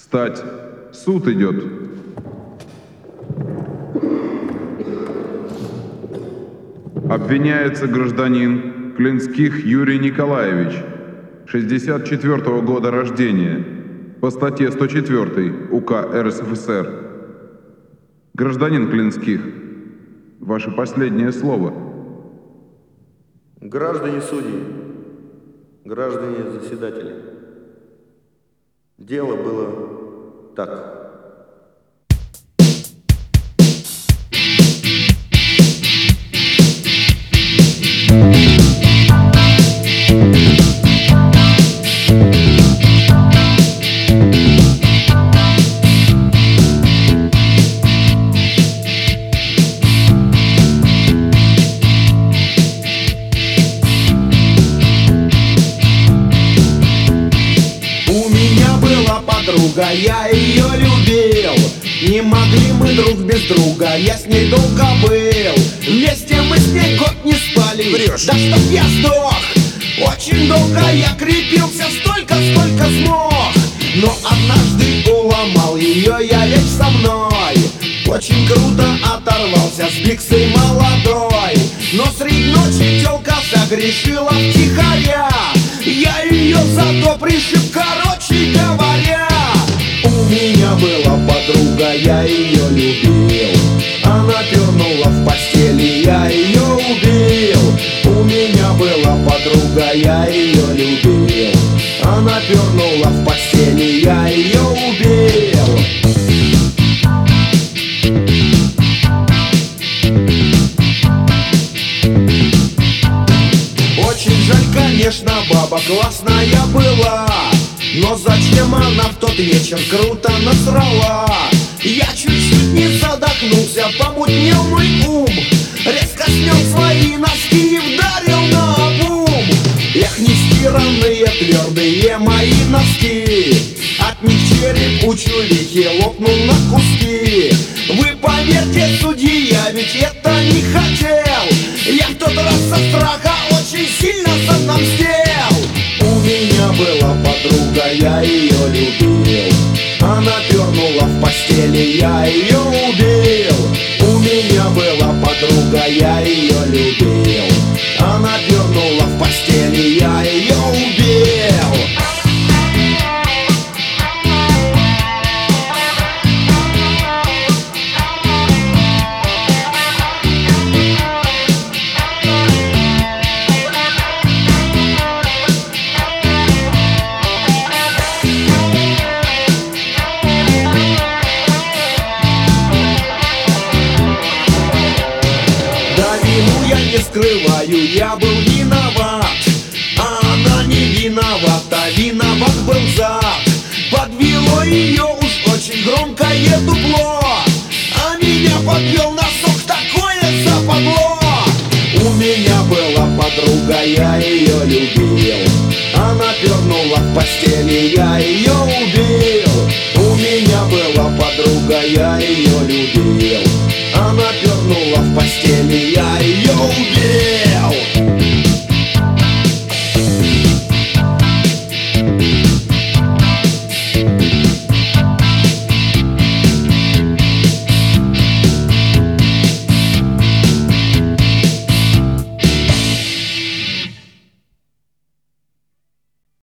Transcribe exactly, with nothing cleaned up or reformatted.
Встать! Суд идет! Обвиняется гражданин Клинских Юрий Николаевич, шестьдесят четвёртого года рождения, по статье сто четвёртой УК РСФСР. Гражданин Клинских, ваше последнее слово. Граждане судьи, граждане заседатели, дело было так. Подруга, я ее любил. Не могли мы друг без друга, я с ней долго был. Вместе мы с ней год не спали. Врешь. Да чтоб я сдох. Очень долго я крепился, столько, сколько смог. Но однажды уломал ее, я ведь со мной. Очень круто оторвался с биксой молодой. Но средь ночи тёлка загрешила втихаря. Я ее зато пришиб, короче говоря. У меня была подруга, я ее любил. Она пернула в постели, я ее убил. У меня была подруга, я ее любил. Она пернула в постели, я ее убил. Очень жаль, конечно, баба классная была. Но зачем она в тот вечер круто насрала? Я чуть-чуть не задохнулся, помутнел мой ум. Резко снял свои носки и вдарил наобум. Эх, нестиранные твердые мои носки. От них череп у чулихи лопнул на куски. Вы поверьте, судьи, я ведь это не хотел. Я в тот раз со страха очень сильно отомстил. У меня была подруга, я ее любил. Она пернула в постели, я ее убил. У меня была подруга, я ее любил. Она пернула в постели, я ее убил. Скрываю, я был виноват, а она не виновата, виноват был зад. Подвело ее уж очень громкое дупло, а меня подвел носок, такое западло. У меня была подруга, я ее любил. Она пернула в постели, я ее убил.